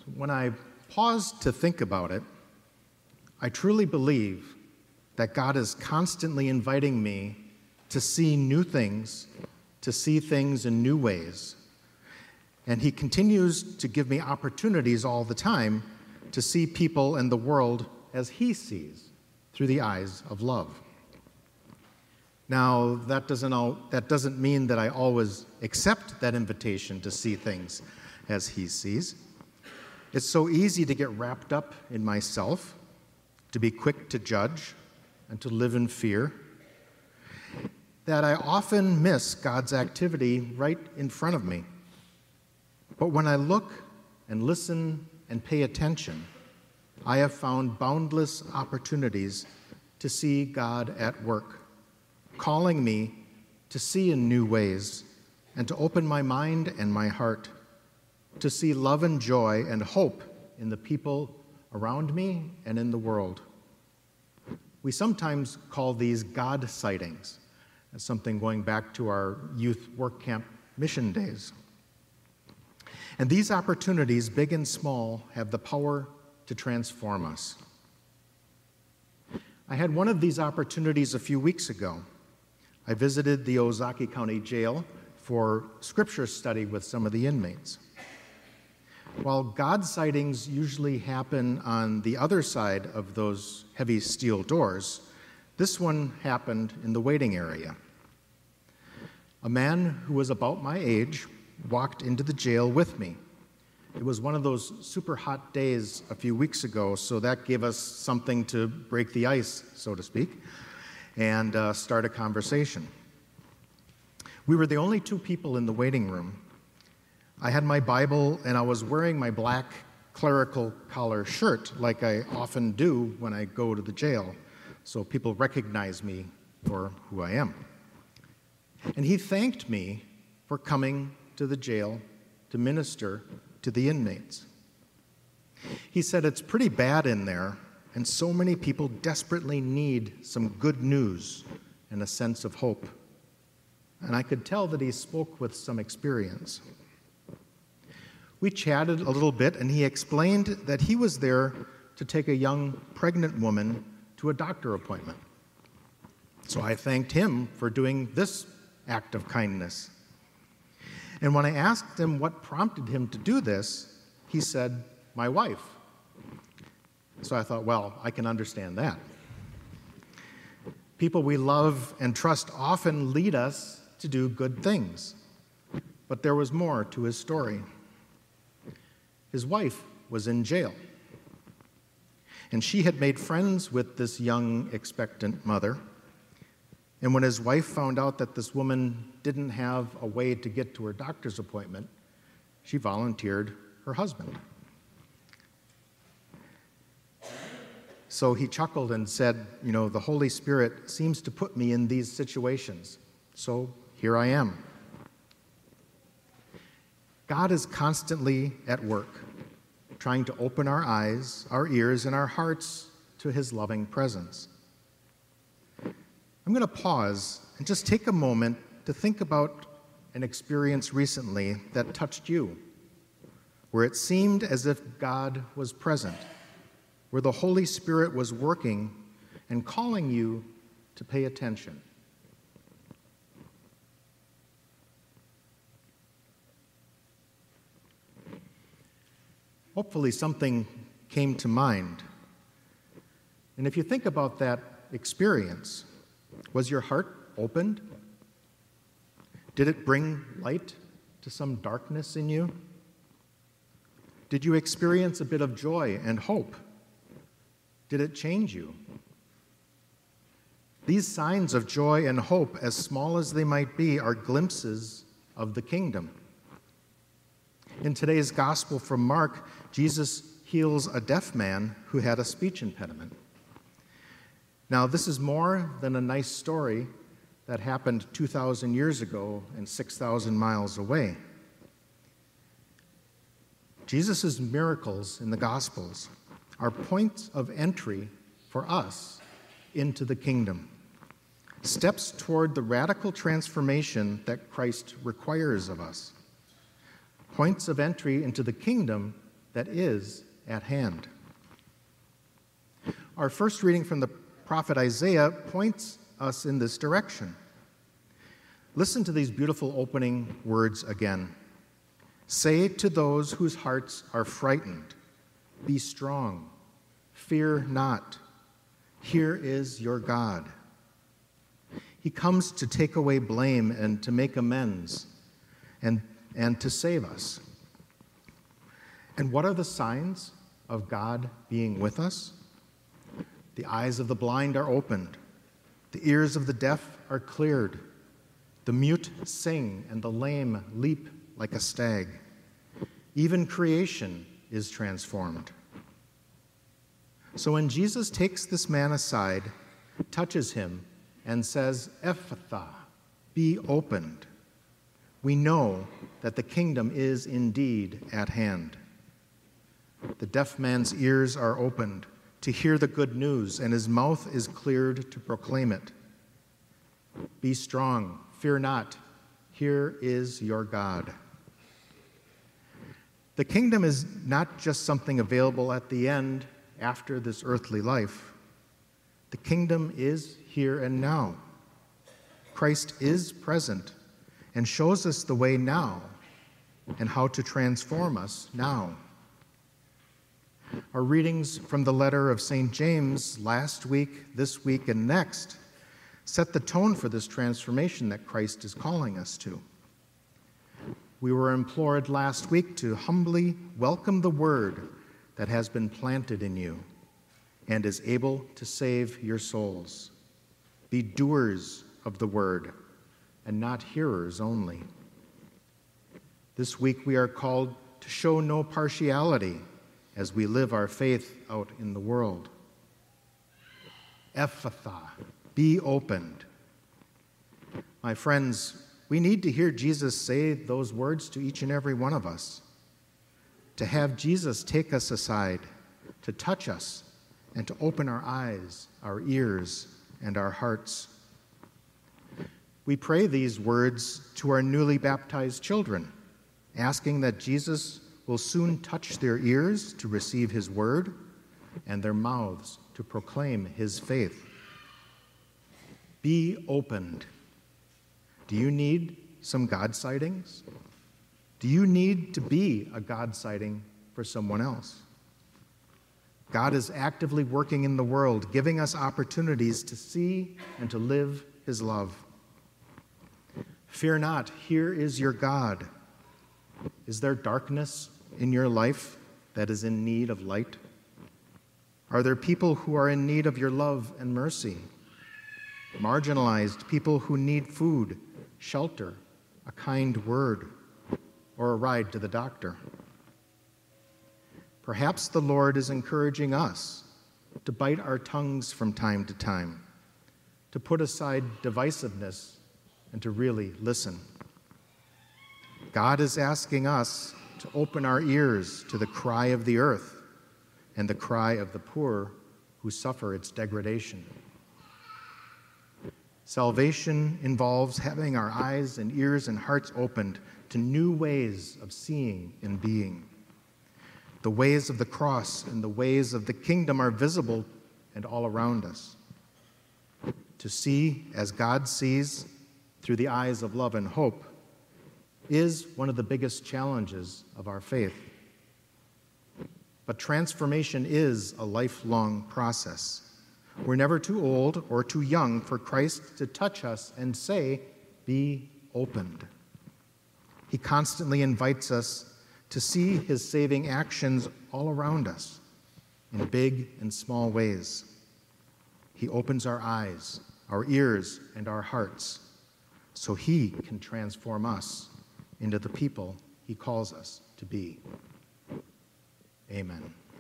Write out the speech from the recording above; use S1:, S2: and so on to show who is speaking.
S1: When I pause to think about it, I truly believe that God is constantly inviting me to see new things, to see things in new ways. And he continues to give me opportunities all the time to see people and the world as he sees, through the eyes of love. Now, that doesn't mean that I always accept that invitation to see things as he sees. It's so easy to get wrapped up in myself, to be quick to judge, and to live in fear, that I often miss God's activity right in front of me. But when I look and listen and pay attention, I have found boundless opportunities to see God at work, calling me to see in new ways and to open my mind and my heart, to see love and joy and hope in the people around me and in the world. We sometimes call these God sightings. That's something going back to our youth work camp mission days. And these opportunities, big and small, have the power to transform us. I had one of these opportunities a few weeks ago. I visited the Ozaki County Jail for scripture study with some of the inmates. While God sightings usually happen on the other side of those heavy steel doors, this one happened in the waiting area. A man who was about my age walked into the jail with me. It was one of those super hot days a few weeks ago, so that gave us something to break the ice, so to speak, and start a conversation. We were the only two people in the waiting room. I had my Bible, and I was wearing my black clerical collar shirt like I often do when I go to the jail, so people recognize me for who I am. And he thanked me for coming to the jail to minister to the inmates. He said, "It's pretty bad in there, and so many people desperately need some good news and a sense of hope." And I could tell that he spoke with some experience. We chatted a little bit, and he explained that he was there to take a young pregnant woman to a doctor appointment. So I thanked him for doing this act of kindness. And when I asked him what prompted him to do this, he said, "My wife." So I thought, well, I can understand that. People we love and trust often lead us to do good things. But there was more to his story. His wife was in jail, and she had made friends with this young, expectant mother. And when his wife found out that this woman didn't have a way to get to her doctor's appointment, she volunteered her husband. So he chuckled and said, "The Holy Spirit seems to put me in these situations, so here I am." God is constantly at work, trying to open our eyes, our ears, and our hearts to his loving presence. I'm going to pause and just take a moment to think about an experience recently that touched you, where it seemed as if God was present, where the Holy Spirit was working and calling you to pay attention. Hopefully something came to mind. And if you think about that experience, was your heart opened? Did it bring light to some darkness in you? Did you experience a bit of joy and hope? Did it change you? These signs of joy and hope, as small as they might be, are glimpses of the kingdom. In today's gospel from Mark, Jesus heals a deaf man who had a speech impediment. Now, this is more than a nice story that happened 2,000 years ago and 6,000 miles away. Jesus' miracles in the Gospels are points of entry for us into the kingdom, steps toward the radical transformation that Christ requires of us, points of entry into the kingdom that is at hand. Our first reading from the prophet Isaiah points us in this direction. Listen to these beautiful opening words again. Say to those whose hearts are frightened, be strong, fear not. Here is your God. He comes to take away blame and to make amends and to save us. And what are the signs of God being with us? The eyes of the blind are opened. The ears of the deaf are cleared. The mute sing and the lame leap like a stag. Even creation is transformed. So when Jesus takes this man aside, touches him, and says, Ephphatha, be opened, we know that the kingdom is indeed at hand. The deaf man's ears are opened to hear the good news, and his mouth is cleared to proclaim it. Be strong, fear not, here is your God. The kingdom is not just something available at the end after this earthly life. The kingdom is here and now. Christ is present and shows us the way now and how to transform us now. Our readings from the letter of St. James last week, this week, and next set the tone for this transformation that Christ is calling us to. We were implored last week to humbly welcome the word that has been planted in you and is able to save your souls. Be doers of the word and not hearers only. This week we are called to show no partiality as we live our faith out in the world. Ephphatha, be opened. My friends, we need to hear Jesus say those words to each and every one of us. To have Jesus take us aside, to touch us, and to open our eyes, our ears, and our hearts. We pray these words to our newly baptized children, asking that Jesus will soon touch their ears to receive his word and their mouths to proclaim his faith. Be opened. Do you need some God sightings? Do you need to be a God sighting for someone else? God is actively working in the world, giving us opportunities to see and to live his love. Fear not, here is your God. Is there darkness in your life that is in need of light? Are there people who are in need of your love and mercy? Marginalized people who need food, shelter, a kind word, or a ride to the doctor? Perhaps the Lord is encouraging us to bite our tongues from time to time, to put aside divisiveness and to really listen. God is asking us to open our ears to the cry of the earth and the cry of the poor who suffer its degradation. Salvation involves having our eyes and ears and hearts opened to new ways of seeing and being. The ways of the cross and the ways of the kingdom are visible and all around us. To see as God sees through the eyes of love and hope is one of the biggest challenges of our faith. But transformation is a lifelong process. We're never too old or too young for Christ to touch us and say, be opened. He constantly invites us to see his saving actions all around us in big and small ways. He opens our eyes, our ears, and our hearts so he can transform us into the people he calls us to be. Amen.